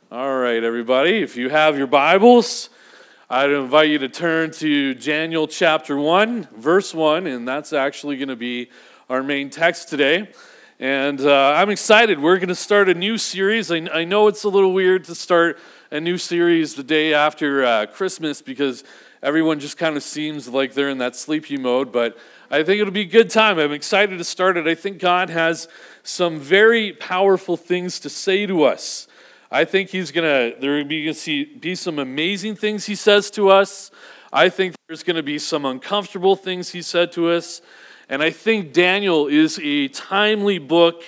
All right, everybody, if you have your Bibles, I'd invite you to turn to Daniel chapter 1, verse 1, and that's actually going to be our main text today. And I'm excited. We're going to start a new series. I know it's a little weird to start a new series the day after Christmas because everyone just kind of seems like they're in that sleepy mode, but I think it'll be a good time. I'm excited to start it. I think God has some very powerful things to say to us. I think there are going to be some amazing things he says to us. I think there's going to be some uncomfortable things he said to us. And I think Daniel is a timely book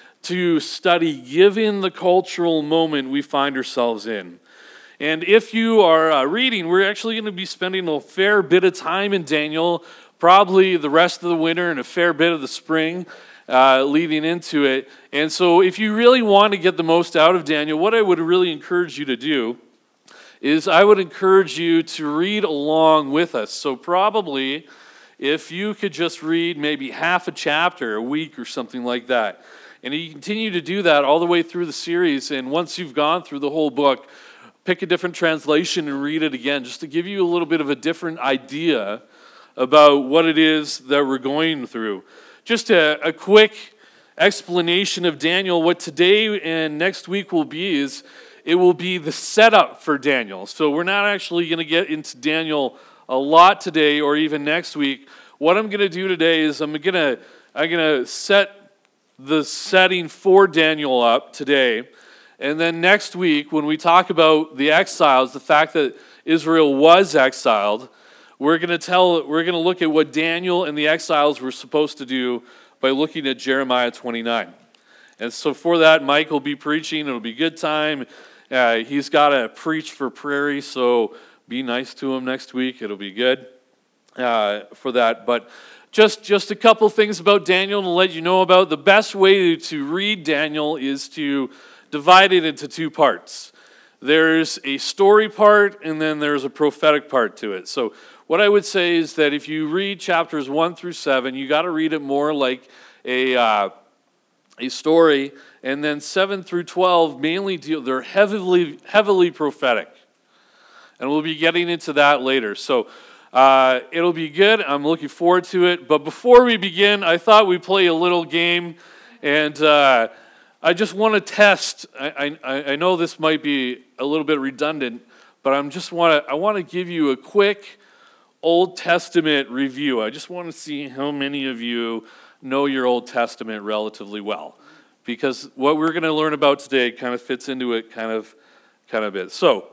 to study given the cultural moment we find ourselves in. And if you are reading, we're actually going to be spending a fair bit of time in Daniel, probably the rest of the winter and a fair bit of the spring. Leading into it. And so if you really want to get the most out of Daniel, what I would really encourage you to do is I would encourage you to read along with us. So probably if you could just read maybe half a chapter a week or something like that. And you continue to do that all the way through the series. And once you've gone through the whole book, pick a different translation and read it again just to give you a little bit of a different idea about what it is that we're going through. Just a quick explanation of Daniel. What today and next week will be is it will be the setup for Daniel. So we're not actually going to get into Daniel a lot today or even next week. What I'm going to do today is I'm going to set the setting for Daniel up today. And then next week when we talk about the exiles, the fact that Israel was exiled, we're going to look at what Daniel and the exiles were supposed to do by looking at Jeremiah 29. And so for that, Mike will be preaching. It'll be a good time. He's got to preach for Prairie, so be nice to him next week. It'll be good for that. But just a couple things about Daniel to let you know about. The best way to read Daniel is to divide it into two parts. There's a story part, and then there's a prophetic part to it. So what I would say is that if you read chapters 1 through 7, you got to read it more like a story, and then 7 through 12 mainly they're heavily prophetic, and we'll be getting into that later. So it'll be good. I'm looking forward to it. But before we begin, I thought we'd play a little game, and I just want to test. I know this might be a little bit redundant, but I want to give you a quick Old Testament review. I just want to see how many of you know your Old Testament relatively well, because what we're going to learn about today kind of fits into it kind of bit. So,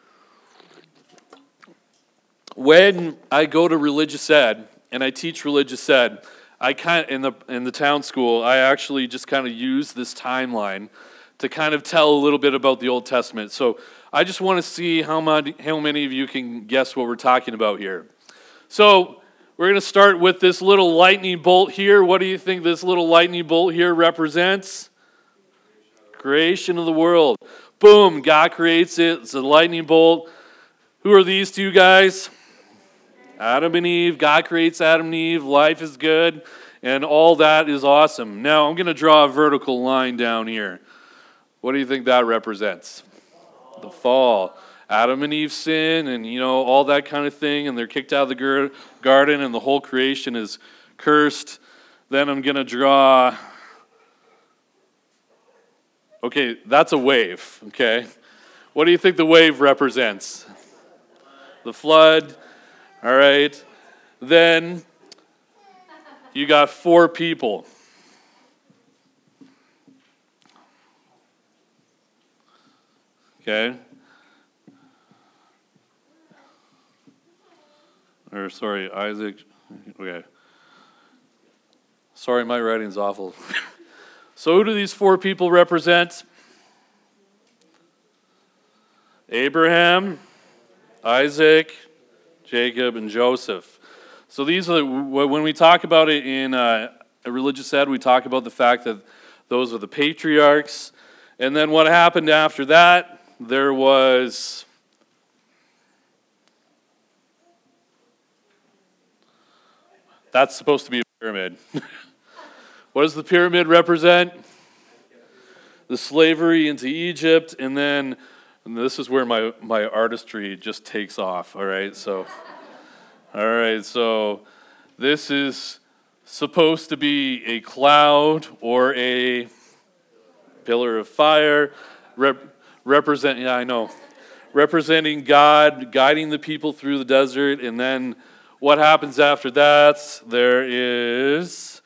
when I go to religious ed and I teach religious ed, I in the town school, I actually just kind of use this timeline to kind of tell a little bit about the Old Testament. So, I just want to see how many of you can guess what we're talking about here. So we're going to start with this little lightning bolt here. What do you think this little lightning bolt here represents? Creation of the world. Boom, God creates it. It's a lightning bolt. Who are these two guys? Adam and Eve. God creates Adam and Eve. Life is good, and all that is awesome. Now I'm going to draw a vertical line down here. What do you think that represents? The fall. Adam and Eve sin and, all that kind of thing, and they're kicked out of the garden, and the whole creation is cursed. Then I'm going to draw, okay, that's a wave, okay? What do you think the wave represents? The flood, all right? Then you got 4 people. Okay? Isaac. Okay. Sorry, my writing's awful. So who do these 4 people represent? Abraham, Isaac, Jacob, and Joseph. So these are, when we talk about it in a religious ed, we talk about the fact that those are the patriarchs. And then what happened after that? There was that's supposed to be a pyramid. What does the pyramid represent? The slavery into Egypt, and then And this is where my artistry just takes off, all right? So this is supposed to be a cloud or a pillar of fire, representing God, guiding the people through the desert. And then what happens after that? There is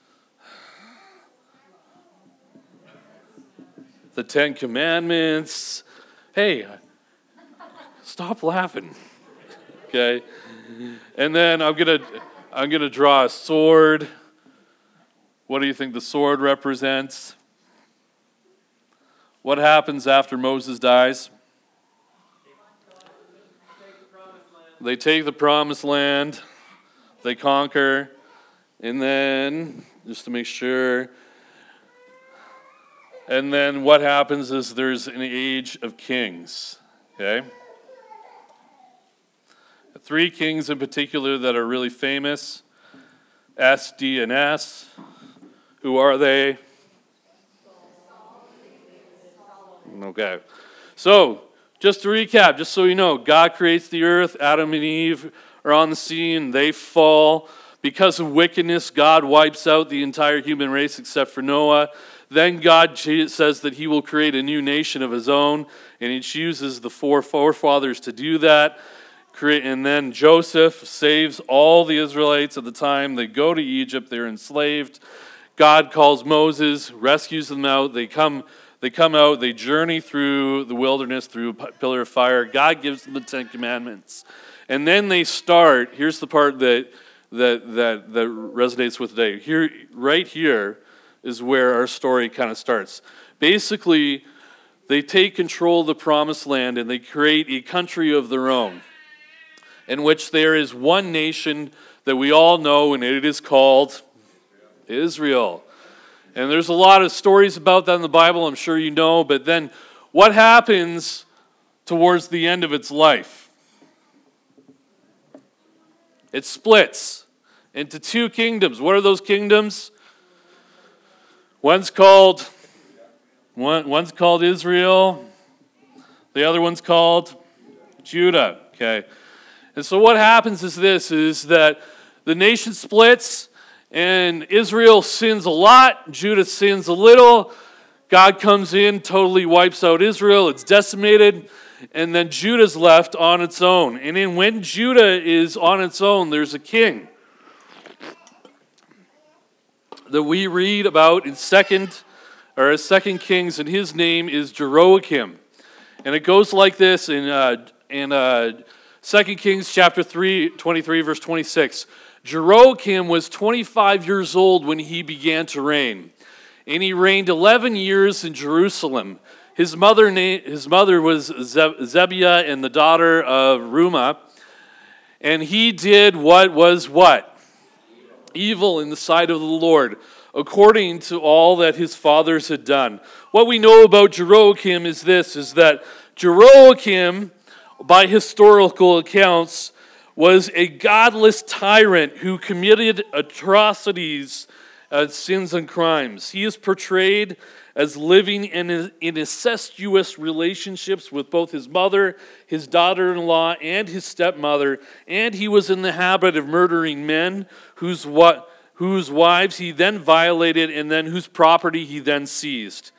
the Ten Commandments. Hey, stop laughing. Okay? And then I'm gonna draw a sword. What do you think the sword represents? What happens after Moses dies? They take the promised land. They conquer. And then, just to make sure, and then what happens is there's an age of kings. Okay? 3 kings in particular that are really famous. S, D, and S. Who are they? Okay. So, just to recap, just so you know, God creates the earth, Adam and Eve are on the scene, they fall. Because of wickedness, God wipes out the entire human race except for Noah. Then God says that he will create a new nation of his own, and he chooses the 4 forefathers to do that. And then Joseph saves all the Israelites at the time. They go to Egypt, they're enslaved. God calls Moses, rescues them out. They come out, they journey through the wilderness through a pillar of fire. God gives them the 10 Commandments. And then they start, here's the part that resonates with today. Right here is where our story kind of starts. Basically, they take control of the promised land and they create a country of their own, in which there is one nation that we all know, and it is called Israel. And there's a lot of stories about that in the Bible, I'm sure you know, but then what happens towards the end of its life? It splits into 2 kingdoms. What are those kingdoms? One's called Israel. The other one's called Judah. Okay. And so what happens is that the nation splits, and Israel sins a lot, Judah sins a little. God comes in, totally wipes out Israel, it's decimated, and then Judah's left on its own. And then when Judah is on its own, there's a king that we read about in Second Kings, and his name is Jehoiakim. And it goes like this in 2 Kings chapter 23, verse 26. Jehoiakim was 25 years old when he began to reign, and he reigned 11 years in Jerusalem. His mother was Zebiah, and the daughter of Rumah, and he did what was what? Evil in the sight of the Lord, according to all that his fathers had done. What we know about Jehoiakim is that Jehoiakim, by historical accounts, was a godless tyrant who committed atrocities, sins and crimes. He is portrayed as living in incestuous relationships with both his mother, his daughter-in-law, and his stepmother, and he was in the habit of murdering men whose wives he then violated and then whose property he then seized.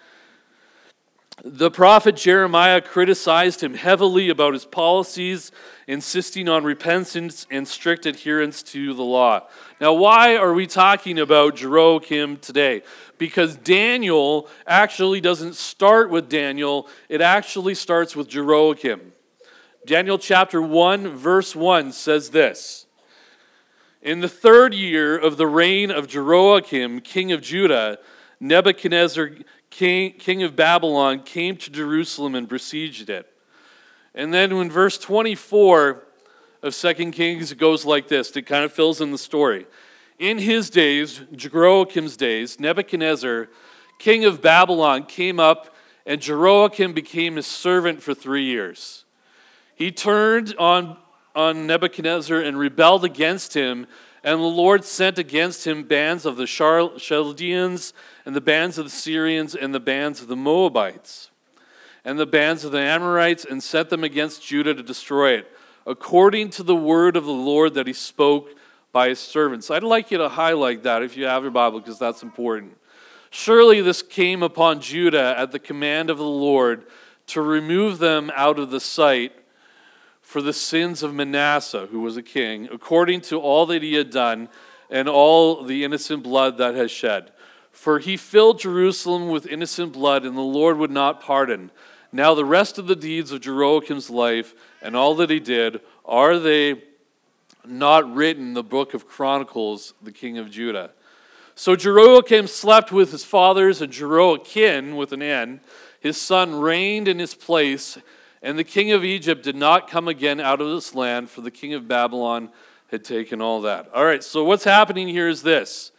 The prophet Jeremiah criticized him heavily about his policies, insisting on repentance and strict adherence to the law. Now, why are we talking about Jehoiakim today? Because Daniel actually doesn't start with Daniel, it actually starts with Jehoiakim. Daniel chapter 1, verse 1 says this: In the 3rd year of the reign of Jehoiakim, king of Judah, Nebuchadnezzar, king of Babylon, came to Jerusalem and besieged it. And then in verse 24 of 2 Kings, it goes like this. It kind of fills in the story. In his days, Jehoiakim's days, Nebuchadnezzar, king of Babylon, came up, and Jehoiakim became his servant for 3 years. He turned on Nebuchadnezzar and rebelled against him, and the Lord sent against him bands of the Chaldeans, and the bands of the Syrians, and the bands of the Moabites. and the bands of the Amorites and sent them against Judah to destroy it, according to the word of the Lord that he spoke by his servants. I'd like you to highlight that if you have your Bible, because that's important. Surely this came upon Judah at the command of the Lord to remove them out of the sight for the sins of Manasseh, who was a king, according to all that he had done and all the innocent blood that has shed. For he filled Jerusalem with innocent blood, and the Lord would not pardon. Now the rest of the deeds of Jeroboam's life and all that he did, are they not written in the book of Chronicles, the king of Judah? So Jeroboam slept with his fathers, and Jeroboam, with an N, his son, reigned in his place, and the king of Egypt did not come again out of this land, for the king of Babylon had taken all that. All right, so what's happening here is this.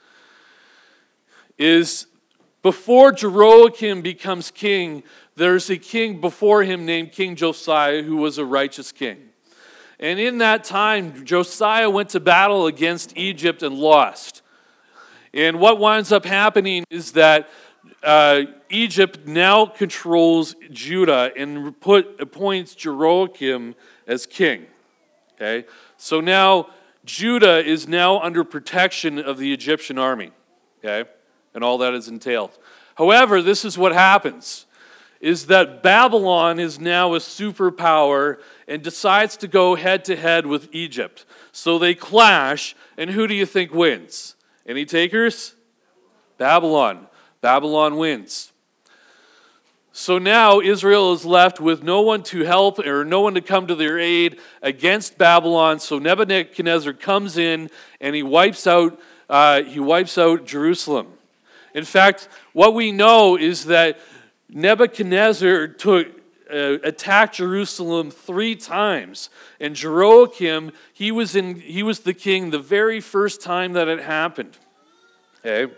Is before Jeroboam becomes king, there's a king before him named King Josiah, who was a righteous king. And in that time, Josiah went to battle against Egypt and lost. And what winds up happening is that Egypt now controls Judah and appoints Jeroboam as king. Okay, so now Judah is now under protection of the Egyptian army. Okay, and all that is entailed. However, this is what happens, is that Babylon is now a superpower and decides to go head-to-head with Egypt. So they clash, and who do you think wins? Any takers? Babylon. Babylon wins. So now Israel is left with no one to help or no one to come to their aid against Babylon. So Nebuchadnezzar comes in and he wipes out Jerusalem. In fact, what we know is that Nebuchadnezzar attacked Jerusalem 3 times, and Jeroboam, he was the king the very first time that it happened. Okay.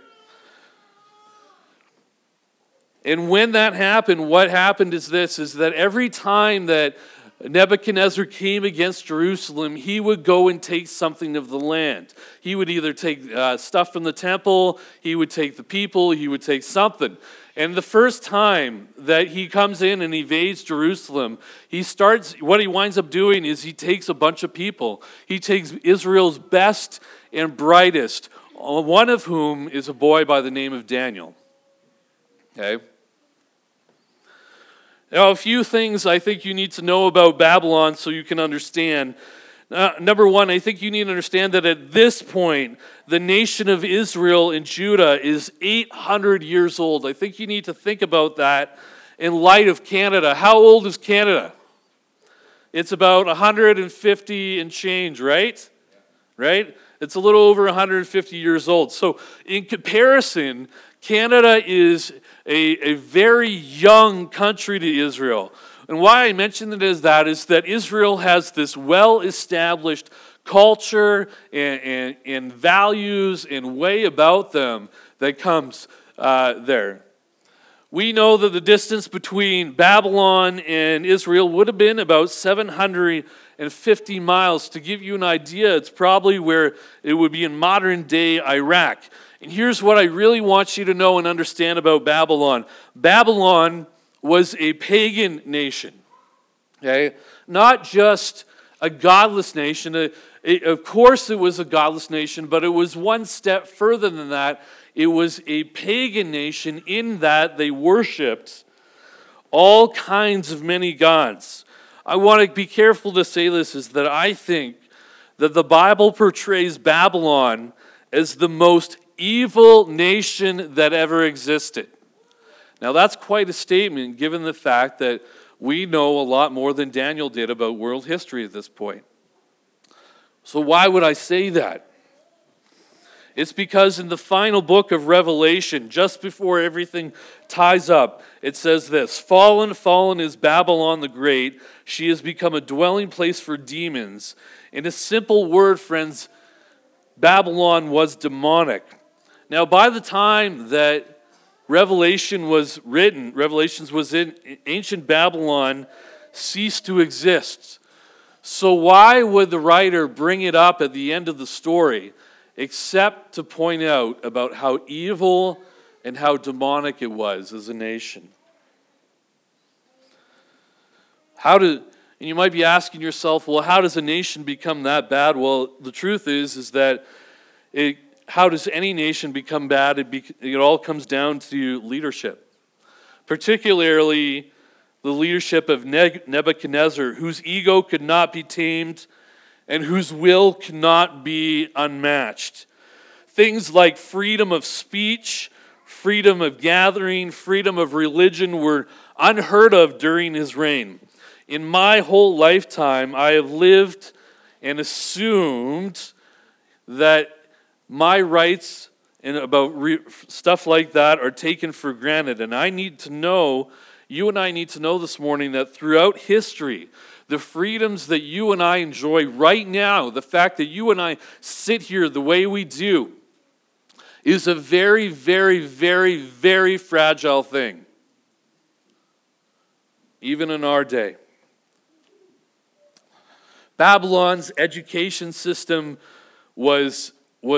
And when that happened, what happened is this, is that every time that Nebuchadnezzar came against Jerusalem, he would go and take something of the land. He would either take stuff from the temple, he would take the people, he would take something. And the first time that he comes in and evades Jerusalem, what he winds up doing is he takes a bunch of people. He takes Israel's best and brightest, one of whom is a boy by the name of Daniel. Okay? Now, a few things I think you need to know about Babylon so you can understand. Number one, I think you need to understand that at this point, the nation of Israel and Judah is 800 years old. I think you need to think about that in light of Canada. How old is Canada? It's about 150 and change, right? Right? It's a little over 150 years old. So in comparison, Canada is a very young country to Israel. And why I mention it as that is that Israel has this well-established culture and values and way about them that comes there. We know that the distance between Babylon and Israel would have been about 750 miles. To give you an idea, it's probably where it would be in modern-day Iraq. And here's what I really want you to know and understand about Babylon. Babylon was a pagan nation, okay? Not just a godless nation. Of course it was a godless nation, but it was one step further than that. It was a pagan nation in that they worshipped all kinds of many gods. I want to be careful to say this, is that I think that the Bible portrays Babylon as the most evil nation that ever existed. Now that's quite a statement given the fact that we know a lot more than Daniel did about world history at this point. So why would I say that? It's because in the final book of Revelation, just before everything ties up, it says this: "Fallen, fallen is Babylon the Great. She has become a dwelling place for demons." In a simple word, friends, Babylon was demonic. Now, by the time that Revelations was in ancient Babylon ceased to exist. So why would the writer bring it up at the end of the story, except to point out about how evil and how demonic it was as a nation? And you might be asking yourself, well, how does a nation become that bad? Well, the truth is that how does any nation become bad? It all comes down to leadership, particularly the leadership of Nebuchadnezzar, whose ego could not be tamed and whose will could not be unmatched. Things like freedom of speech, freedom of gathering, freedom of religion were unheard of during his reign. In my whole lifetime, I have lived and assumed that my rights and about stuff like that are taken for granted. And you and I need to know this morning that throughout history, the freedoms that you and I enjoy right now, the fact that you and I sit here the way we do, is a very, very, very, very fragile thing, even in our day. Babylon's education system was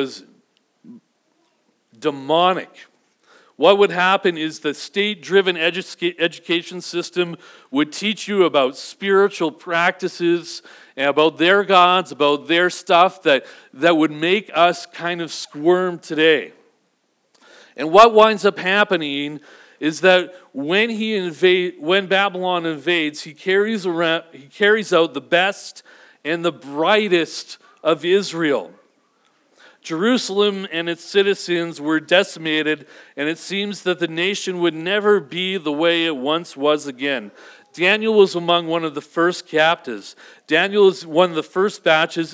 demonic. What would happen is the state-driven education system would teach you about spiritual practices and about their gods, about their stuff that would make us kind of squirm today. And what winds up happening is that when Babylon invades, he carries out the best and the brightest of Israel. Jerusalem and its citizens were decimated, and it seems that the nation would never be the way it once was again. Daniel was among one of the first captives. Daniel is one of the first batches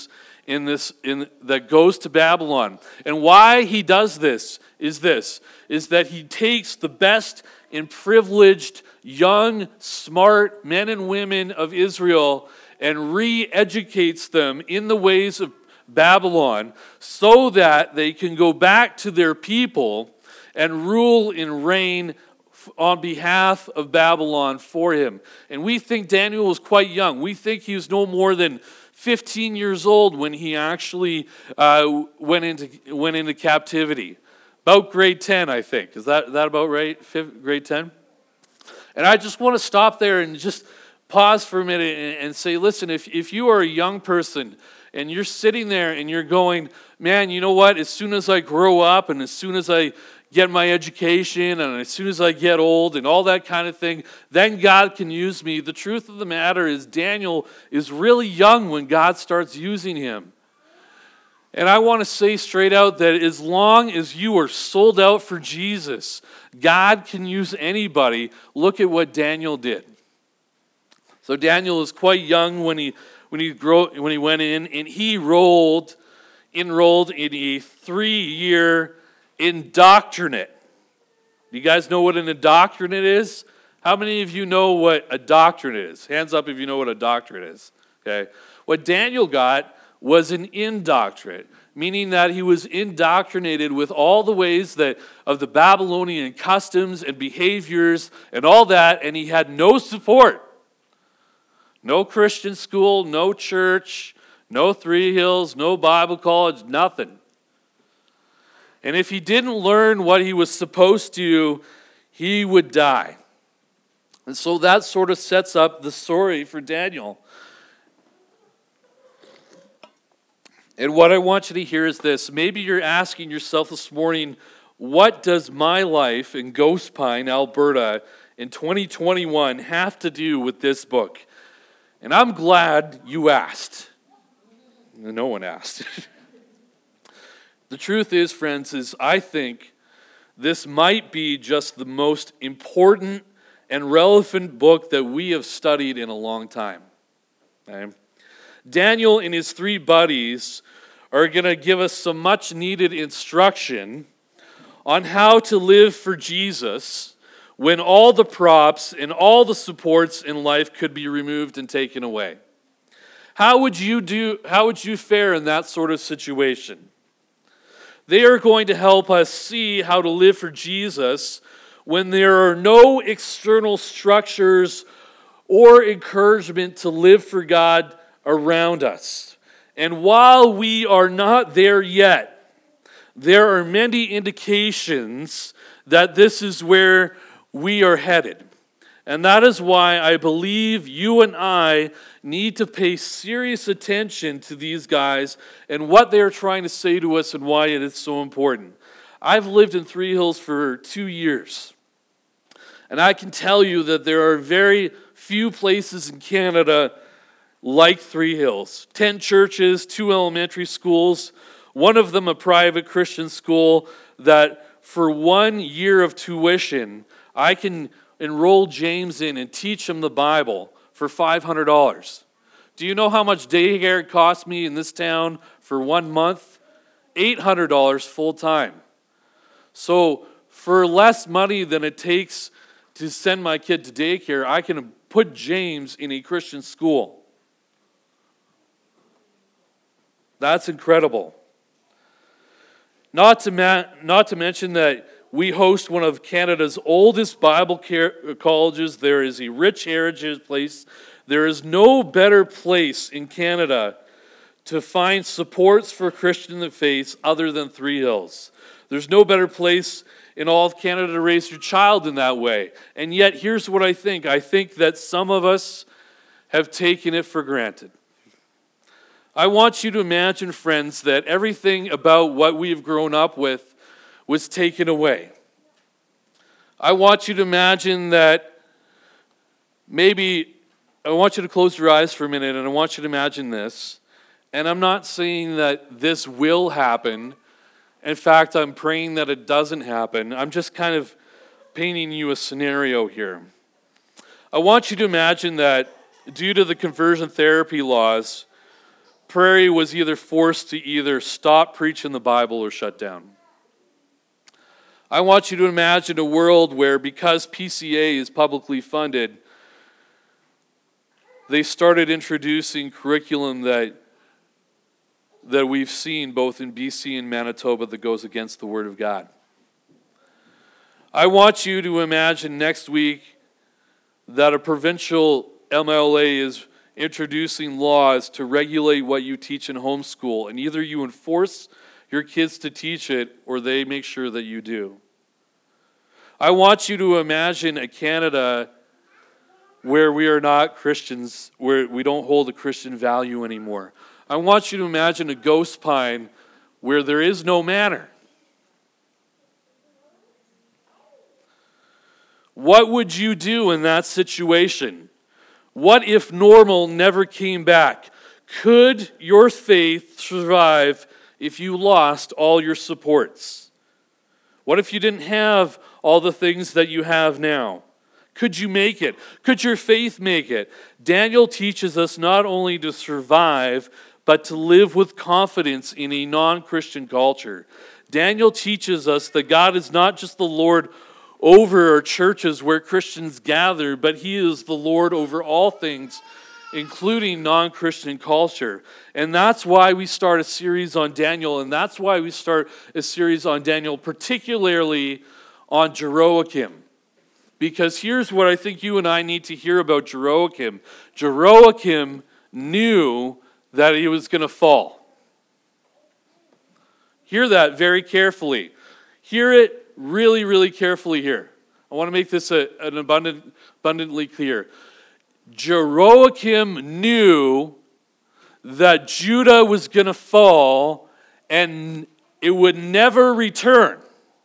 that goes to Babylon. And why he does this is that he takes the best and privileged, young, smart men and women of Israel and re-educates them in the ways of Babylon so that they can go back to their people and rule and reign on behalf of Babylon for him. And we think Daniel was quite young. We think he was no more than 15 years old when he actually went into captivity. About grade 10, I think. Is that about right? Grade 10? And I just want to stop there and just pause for a minute and say, listen, if you are a young person and you're sitting there and you're going, man, you know what? As soon as I grow up and as soon as I get my education and as soon as I get old and all that kind of thing, then God can use me. The truth of the matter is Daniel is really young when God starts using him. And I want to say straight out that as long as you are sold out for Jesus, God can use anybody. Look at what Daniel did. So Daniel is quite young when he went in, and he enrolled in a 3-year indoctrinate. Do you guys know what an indoctrinate is? How many of you know what a doctrinate is? Hands up if you know what a doctorate is. Okay. What Daniel got was an indoctrinate, meaning that he was indoctrinated with all the ways of the Babylonian customs and behaviors and all that, and he had no support. No Christian school, no church, no Three Hills, no Bible college, nothing. And if he didn't learn what he was supposed to, he would die. And so that sort of sets up the story for Daniel. And what I want you to hear is this. Maybe you're asking yourself this morning, what does my life in Ghost Pine, Alberta in 2021 have to do with this book? And I'm glad you asked. No one asked. The truth is, friends, I think this might be just the most important and relevant book that we have studied in a long time. Okay? Daniel and his 3 buddies are going to give us some much needed instruction on how to live for Jesus when all the props and all the supports in life could be removed and taken away. How would you fare in that sort of situation? They are going to help us see how to live for Jesus when there are no external structures or encouragement to live for God around us. And while we are not there yet, there are many indications that this is where we are headed. And that is why I believe you and I need to pay serious attention to these guys and what they are trying to say to us and why it is so important. I've lived in Three Hills for 2 years. And I can tell you that there are very few places in Canada like Three Hills. 10 churches, 2 elementary schools, one of them a private Christian school that for 1 year of tuition, I can enroll James in and teach him the Bible for $500. Do you know how much daycare cost me in this town for 1 month? $800 full time. So for less money than it takes to send my kid to daycare, I can put James in a Christian school. That's incredible. Not to mention that we host one of Canada's oldest Bible colleges. There is a rich heritage place. There is no better place in Canada to find supports for Christian faith other than Three Hills. There's no better place in all of Canada to raise your child in that way. And yet, here's what I think. I think that some of us have taken it for granted. I want you to imagine, friends, that everything about what we have grown up with was taken away. I want you to imagine that maybe, I want you to close your eyes for a minute and I want you to imagine this. And I'm not saying that this will happen. In fact, I'm praying that it doesn't happen. I'm just kind of painting you a scenario here. I want you to imagine that due to the conversion therapy laws, Prairie was either forced to either stop preaching the Bible or shut down. I want you to imagine a world where, because PCA is publicly funded, they started introducing curriculum that we've seen both in BC and Manitoba that goes against the Word of God. I want you to imagine next week that a provincial MLA is introducing laws to regulate what you teach in homeschool, and either you enforce your kids to teach it or they make sure that you do. I want you to imagine a Canada where we are not Christians, where we don't hold a Christian value anymore. I want you to imagine a ghost pine where there is no manna. What would you do in that situation? What if normal never came back? Could your faith survive if you lost all your supports? What if you didn't have all the things that you have now? Could you make it? Could your faith make it? Daniel teaches us not only to survive, but to live with confidence in a non-Christian culture. Daniel teaches us that God is not just the Lord over our churches where Christians gather, but He is the Lord over all things, including non-Christian culture. And that's why we start a series on Daniel, and that's why we start a series on Daniel, particularly on Jehoiakim. Because here's what I think you and I need to hear about Jehoiakim. Jehoiakim knew that he was going to fall. Hear that very carefully. Hear it really, really carefully here. I want to make this abundantly clear. Jehoiakim knew that Judah was going to fall and it would never return.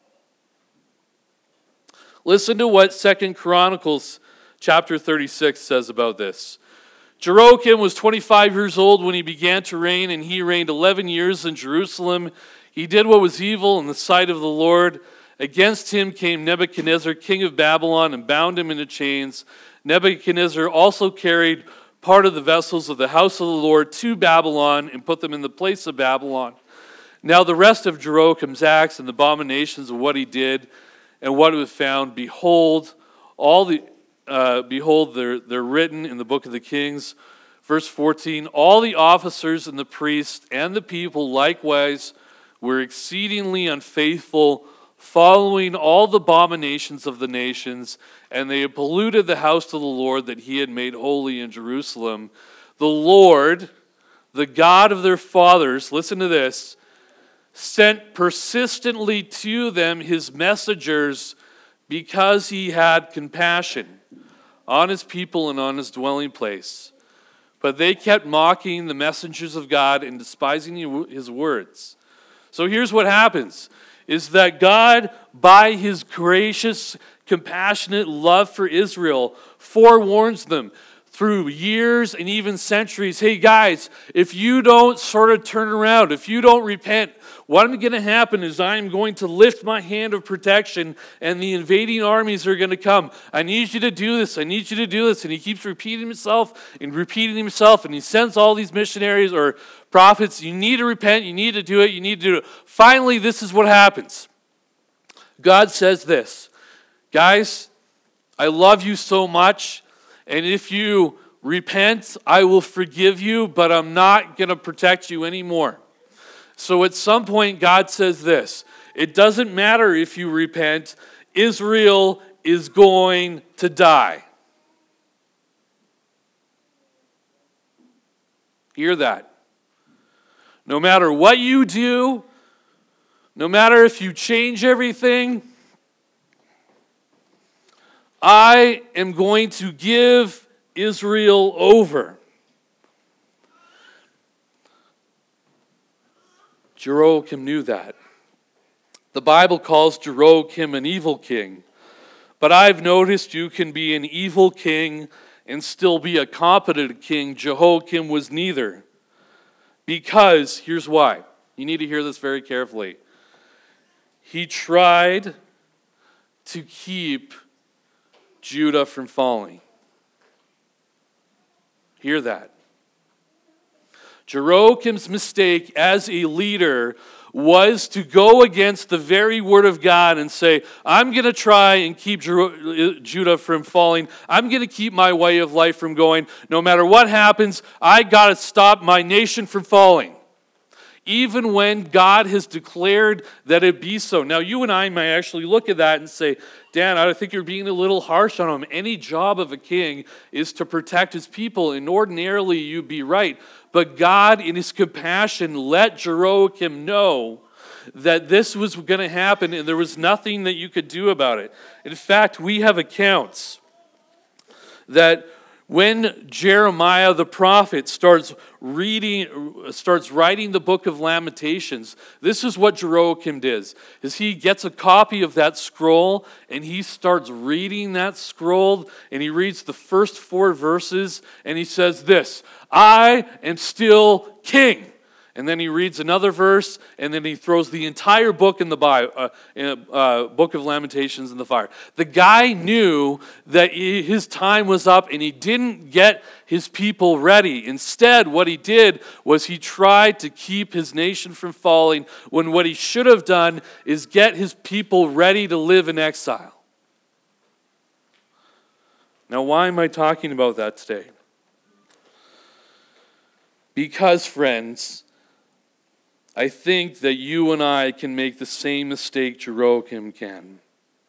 Listen to what 2 Chronicles chapter 36 says about this. Jehoiakim was 25 years old when he began to reign, and he reigned 11 years in Jerusalem. He did what was evil in the sight of the Lord. Against him came Nebuchadnezzar, king of Babylon, and bound him into chains. Nebuchadnezzar also carried part of the vessels of the house of the Lord to Babylon and put them in the place of Babylon. Now the rest of Jehoiakim's acts and the abominations of what he did and what was found, behold, they're written in the book of the Kings. Verse 14, all the officers and the priests and the people likewise were exceedingly unfaithful, following all the abominations of the nations, and they had polluted the house of the Lord that he had made holy in Jerusalem. The Lord, the God of their fathers, listen to this, sent persistently to them his messengers because he had compassion. on his people and on his dwelling place. But they kept mocking the messengers of God and despising his words. So here's what happens, is that God, by his gracious, compassionate love for Israel, forewarns them through years and even centuries, hey guys, if you don't sort of turn around, if you don't repent, what I'm going to happen is I'm going to lift my hand of protection and the invading armies are going to come. I need you to do this. I need you to do this. And he keeps repeating himself and he sends all these missionaries or prophets. You need to repent. You need to do it. You need to do it. Finally, this is what happens. God says this, guys, I love you so much. And if you repent, I will forgive you, but I'm not going to protect you anymore. So at some point, God says this, it doesn't matter if you repent, Israel is going to die. Hear that. No matter what you do, no matter if you change everything, I am going to give Israel over. Jehoiakim knew that. The Bible calls Jehoiakim an evil king. But I've noticed you can be an evil king and still be a competent king. Jehoiakim was neither. Because, here's why. You need to hear this very carefully. He tried to keep Judah from falling. Hear that. Jehoiakim's mistake as a leader was to go against the very word of God and say, I'm going to try and keep Judah from falling. I'm going to keep my way of life from going. No matter what happens, I got to stop my nation from falling. Even when God has declared that it be so. Now, you and I may actually look at that and say, Dan, I think you're being a little harsh on him. Any job of a king is to protect his people, and ordinarily you'd be right. But God, in his compassion, let Jehoiakim know that this was going to happen, and there was nothing that you could do about it. In fact, we have accounts that when Jeremiah the prophet starts writing the book of Lamentations, this is what Jehoiakim does, is he gets a copy of that scroll and he starts reading that scroll and he reads the first 4 verses and he says this, I am still king. And then he reads another verse, and then he throws the entire book in the book of Lamentations in the fire. The guy knew that his time was up, and he didn't get his people ready. Instead, what he did was he tried to keep his nation from falling, when what he should have done is get his people ready to live in exile. Now, why am I talking about that today? Because, friends, I think that you and I can make the same mistake Jehoiakim can.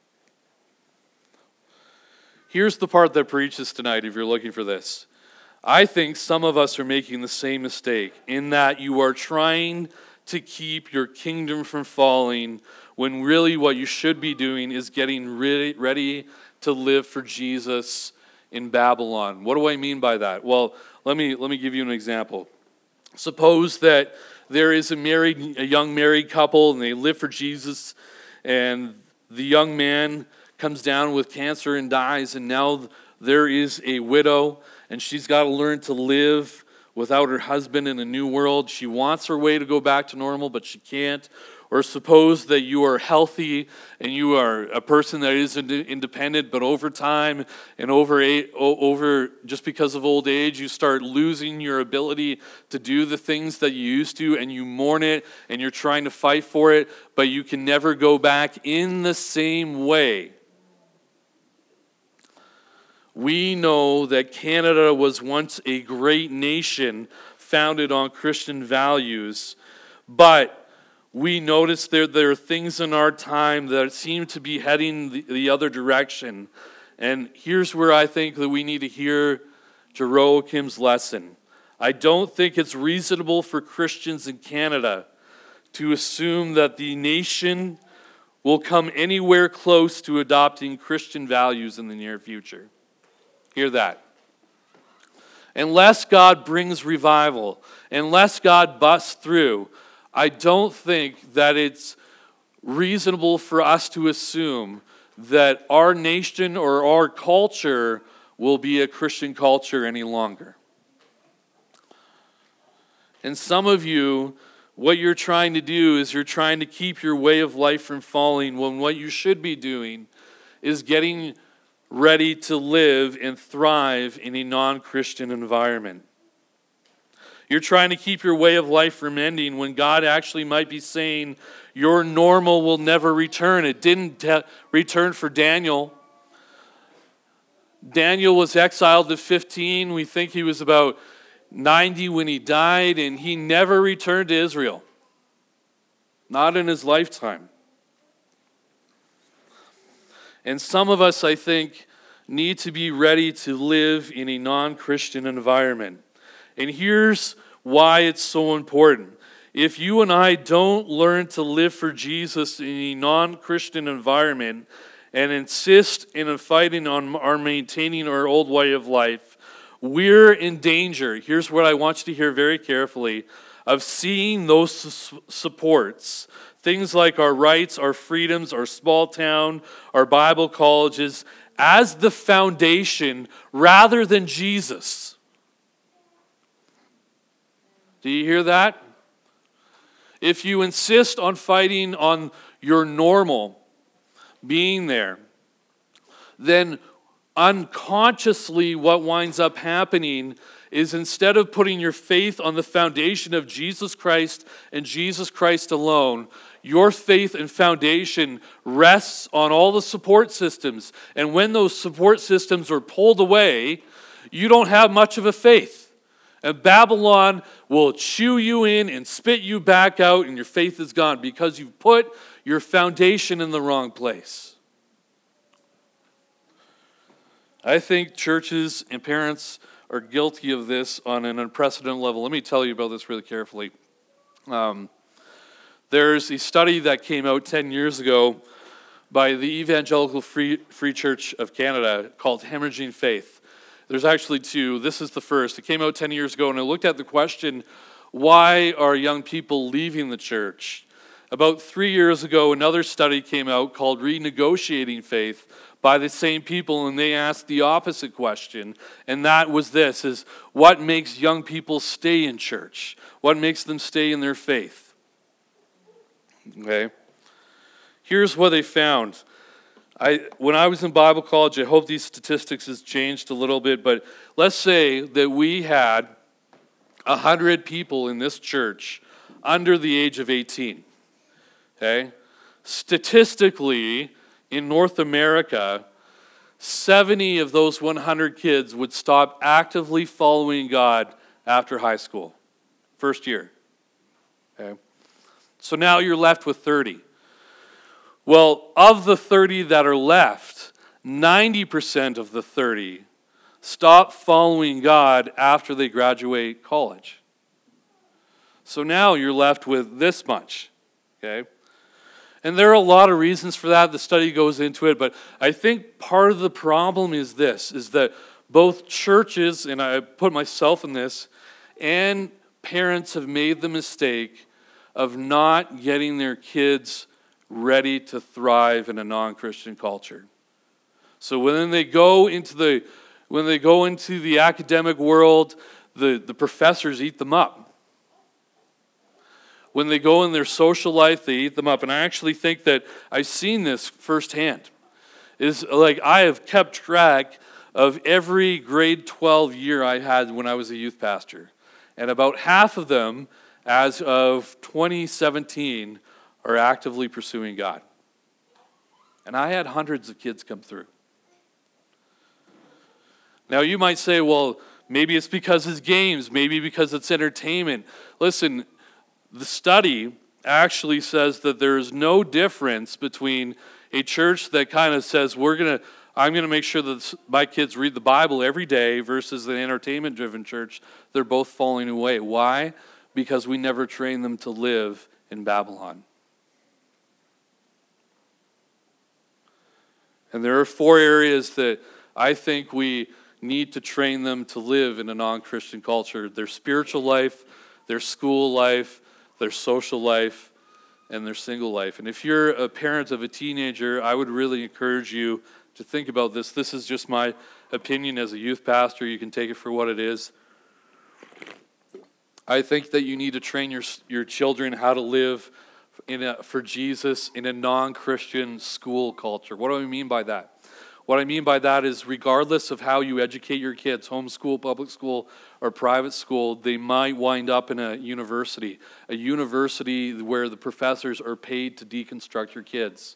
Here's the part that preaches tonight if you're looking for this. I think some of us are making the same mistake in that you are trying to keep your kingdom from falling when really what you should be doing is getting ready to live for Jesus in Babylon. What do I mean by that? Well, let me give you an example. Suppose that there is a young married couple, and they live for Jesus, and the young man comes down with cancer and dies, and now there is a widow, and she's got to learn to live without her husband in a new world. She wants her way to go back to normal, but she can't. Or suppose that you are healthy and you are a person that is independent, but over time and over just because of old age, you start losing your ability to do the things that you used to, and you mourn it and you're trying to fight for it, but you can never go back in the same way. We know that Canada was once a great nation founded on Christian values, but we notice there are things in our time that seem to be heading the other direction. And here's where I think that we need to hear Jehoiakim's lesson. I don't think it's reasonable for Christians in Canada to assume that the nation will come anywhere close to adopting Christian values in the near future. Hear that. Unless God brings revival, unless God busts through, I don't think that it's reasonable for us to assume that our nation or our culture will be a Christian culture any longer. And some of you, what you're trying to do is you're trying to keep your way of life from falling, when what you should be doing is getting ready to live and thrive in a non-Christian environment. You're trying to keep your way of life from ending when God actually might be saying your normal will never return. It didn't return for Daniel. Daniel was exiled at 15. We think he was about 90 when he died, and he never returned to Israel. Not in his lifetime. And some of us, I think, need to be ready to live in a non-Christian environment. And here's why it's so important. If you and I don't learn to live for Jesus in a non-Christian environment and insist in fighting on our maintaining our old way of life, we're in danger. Here's what I want you to hear very carefully, of seeing those supports, things like our rights, our freedoms, our small town, our Bible colleges, as the foundation rather than Jesus. Do you hear that? If you insist on fighting on your normal being there, then unconsciously what winds up happening is, instead of putting your faith on the foundation of Jesus Christ and Jesus Christ alone, your faith and foundation rests on all the support systems. And when those support systems are pulled away, you don't have much of a faith. And Babylon will chew you in and spit you back out, and your faith is gone because you've put your foundation in the wrong place. I think churches and parents are guilty of this on an unprecedented level. Let me tell you about this really carefully. There's a study that came out 10 years ago by the Evangelical Free Church of Canada called Hemorrhaging Faith. There's actually two. This is the first. It came out 10 years ago, and it looked at the question, why are young people leaving the church? About 3 years ago, another study came out called Renegotiating Faith by the same people, and they asked the opposite question, and that was this, is what makes young people stay in church? What makes them stay in their faith? Okay. Here's what they found. When I was in Bible college, I hope these statistics has changed a little bit, but let's say that we had 100 people in this church under the age of 18. Okay? Statistically, in North America, 70 of those 100 kids would stop actively following God after high school, first year. Okay? So now you're left with 30. Well, of the 30 that are left, 90% of the 30 stop following God after they graduate college. So now you're left with this much, okay? And there are a lot of reasons for that. The study goes into it, but I think part of the problem is this, is that both churches, and I put myself in this, and parents have made the mistake of not getting their kids ready to thrive in a non-Christian culture. So when they go into the academic world, the professors eat them up. When they go in their social life, they eat them up. And I actually think that I've seen this firsthand. Is like I have kept track of every grade 12 year I had when I was a youth pastor. And about half of them, as of 2017, are actively pursuing God. And I had hundreds of kids come through. Now you might say, well, maybe it's because it's games, maybe because it's entertainment. Listen, the study actually says that there is no difference between a church that kind of says, I'm going to make sure that my kids read the Bible every day versus an entertainment-driven church. They're both falling away. Why? Because we never train them to live in Babylon. And there are 4 areas that I think we need to train them to live in a non-Christian culture. Their spiritual life, their school life, their social life, and their single life. And if you're a parent of a teenager, I would really encourage you to think about this. This is just my opinion as a youth pastor. You can take it for what it is. I think that you need to train your children how to live for Jesus in a non-Christian school culture. What do I mean by that? What I mean by that is regardless of how you educate your kids, homeschool, public school, or private school, they might wind up in a university where the professors are paid to deconstruct your kids.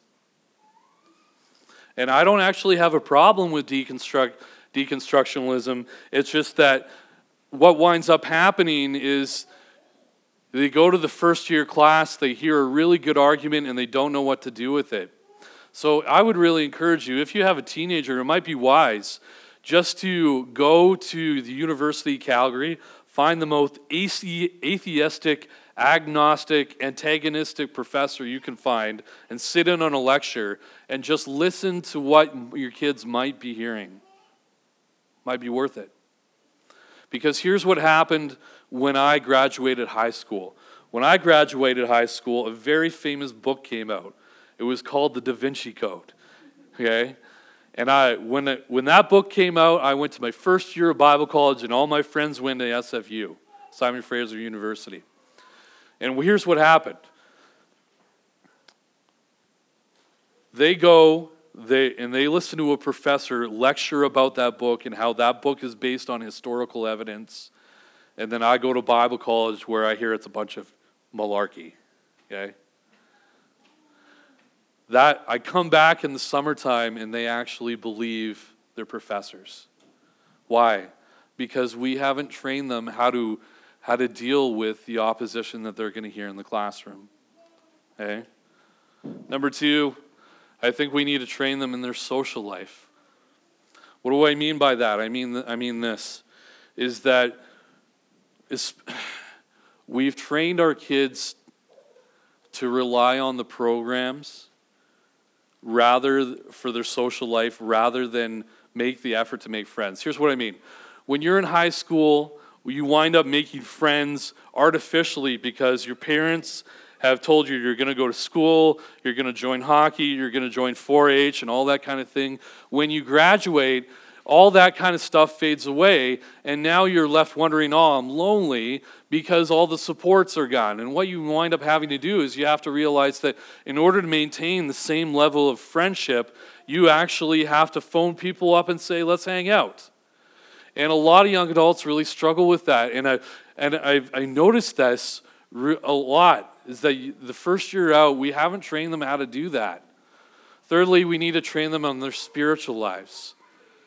And I don't actually have a problem with deconstructionalism. It's just that what winds up happening is they go to the first year class, they hear a really good argument, and they don't know what to do with it. So I would really encourage you, if you have a teenager, it might be wise just to go to the University of Calgary, find the most atheistic, agnostic, antagonistic professor you can find, and sit in on a lecture and just listen to what your kids might be hearing. Might be worth it. Because here's what happened when I graduated high school. When I graduated high school, a very famous book came out. It was called The Da Vinci Code. Okay? And when that book came out, I went to my first year of Bible college, and all my friends went to SFU, Simon Fraser University. And here's what happened. They go, they listen to a professor lecture about that book and how that book is based on historical evidence. And then I go to Bible college where I hear it's a bunch of malarkey. Okay? That I come back in the summertime and they actually believe their professors. Why? Because we haven't trained them how to deal with the opposition that they're going to hear in the classroom. Okay? Number 2, I think we need to train them in their social life. What do I mean by that? I mean this, is that we've trained our kids to rely on the programs for their social life rather than make the effort to make friends. Here's what I mean. When you're in high school, you wind up making friends artificially because your parents have told you you're going to go to school, you're going to join hockey, you're going to join 4-H and all that kind of thing. When you graduate, all that kind of stuff fades away, and now you're left wondering, oh, I'm lonely because all the supports are gone. And what you wind up having to do is you have to realize that in order to maintain the same level of friendship, you actually have to phone people up and say, let's hang out. And a lot of young adults really struggle with that. And I noticed this a lot, is that the first year out, we haven't trained them how to do that. Thirdly, we need to train them on their spiritual lives.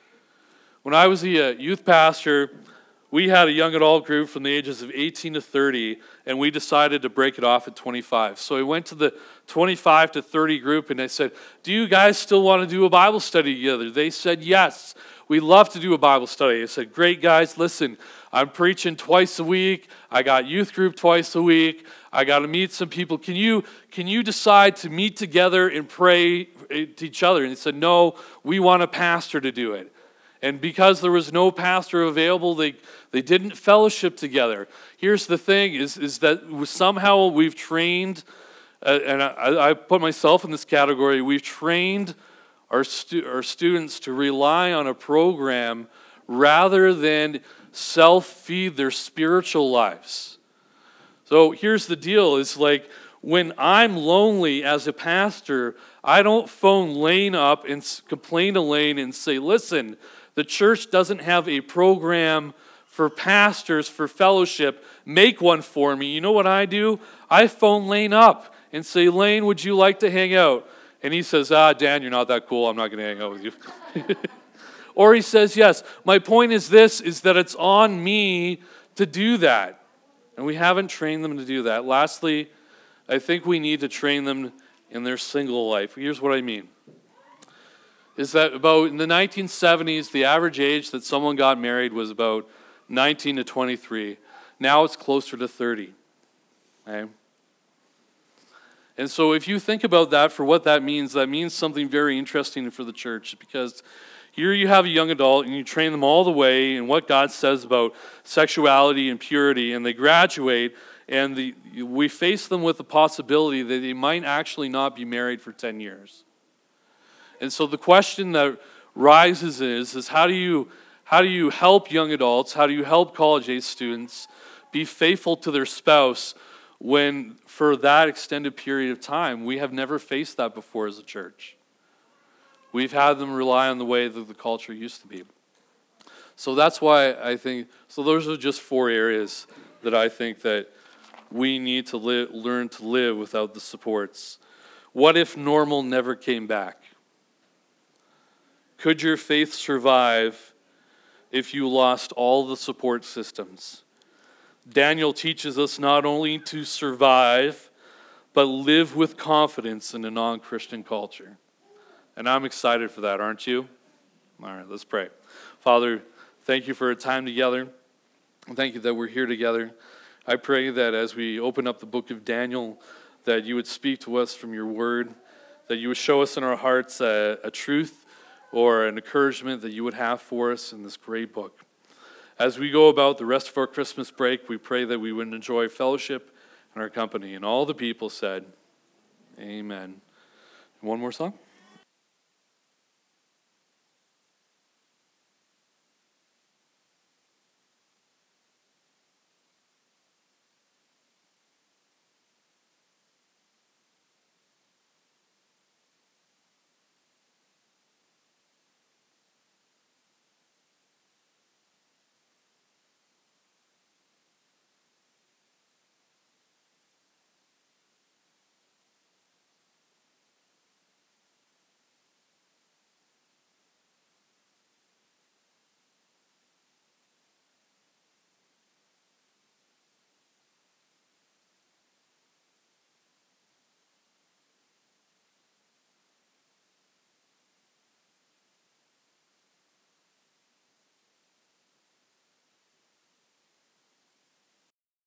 When I was a youth pastor, we had a young adult group from the ages of 18 to 30, and we decided to break it off at 25. So I went to the 25 to 30 group, and I said, do you guys still want to do a Bible study together? They said, yes, we'd love to do a Bible study. I said, great, guys, listen, I'm preaching twice a week. I got youth group twice a week. I got to meet some people. Can you decide to meet together and pray to each other? And they said, no, we want a pastor to do it. And because there was no pastor available, they didn't fellowship together. Here's the thing, is that somehow we've trained, and I put myself in this category, we've trained our students to rely on a program rather than self-feed their spiritual lives. So here's the deal, is like when I'm lonely as a pastor, I don't phone Lane up and complain to Lane and say, listen, the church doesn't have a program for pastors for fellowship. Make one for me. You know what I do? I phone Lane up and say, Lane, would you like to hang out? And he says, Dan, you're not that cool. I'm not going to hang out with you. Or he says, yes. My point is this, is that it's on me to do that. And we haven't trained them to do that. Lastly, I think we need to train them in their single life. Here's what I mean. Is that about in the 1970s, the average age that someone got married was about 19 to 23. Now it's closer to 30. Okay? And so if you think about that for what that means something very interesting for the church, because Here you have a young adult and you train them all the way in what God says about sexuality and purity, and they graduate, and we face them with the possibility that they might actually not be married for 10 years. And so the question that rises is how do you help young adults, how do you help college-age students be faithful to their spouse when for that extended period of time? We have never faced that before as a church. We've had them rely on the way that the culture used to be. So that's why I think, so those are just 4 areas that I think that we need to learn to live without the supports. What if normal never came back? Could your faith survive if you lost all the support systems? Daniel teaches us not only to survive, but live with confidence in a non-Christian culture. And I'm excited for that, aren't you? All right, let's pray. Father, thank you for a time together. Thank you that we're here together. I pray that as we open up the book of Daniel, that you would speak to us from your word, that you would show us in our hearts a truth or an encouragement that you would have for us in this great book. As we go about the rest of our Christmas break, we pray that we would enjoy fellowship and our company. And all the people said, amen. One more song?